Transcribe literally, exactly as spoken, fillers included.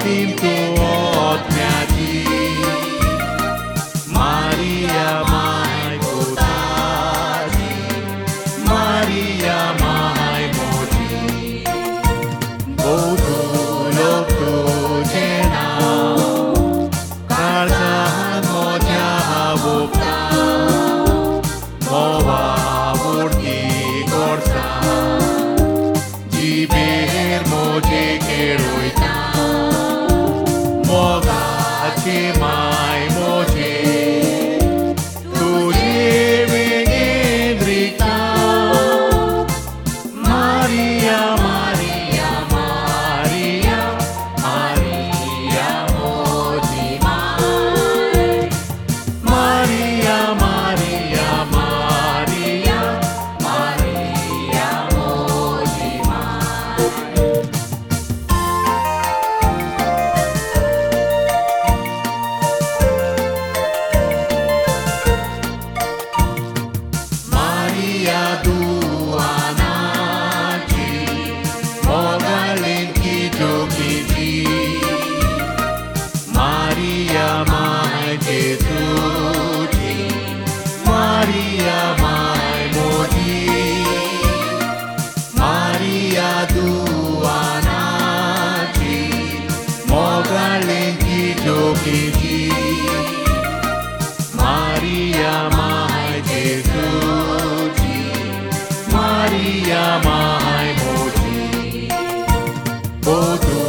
tim tuot ngaji Maria mai putari Maria mai moji Bodulok tu jena Karjahan mo jahabukta Mowa murti korsa Jiber moje keroita Moga che mai moje Tuje vengendrita Maria, Maria, Maria Maria moji mai Maria, Maria, Maria Maria moji mai Maria duanaji Mogaling kijokiji Maria mai Jesuji Maria mai moji Maria duanaji Mogaling kijokiji Maria mai Jesuji Maria mai moji Bodu